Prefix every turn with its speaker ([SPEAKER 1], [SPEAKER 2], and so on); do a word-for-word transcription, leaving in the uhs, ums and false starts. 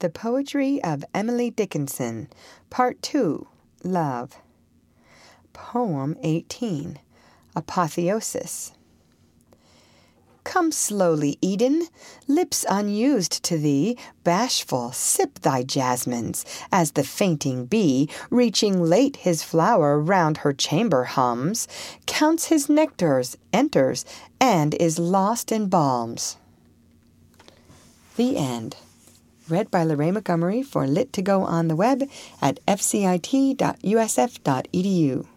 [SPEAKER 1] The Poetry of Emily Dickinson, Part two, Love. Poem eighteen, Apotheosis. Come slowly, Eden, lips unused to thee, bashful, sip thy jasmines, as the fainting bee, reaching late his flower, round her chamber hums, counts his nectars, enters, and is lost in balms. The end. Read by Lorraine Montgomery for Lit to Go on the web at f c i t dot u s f dot e d u.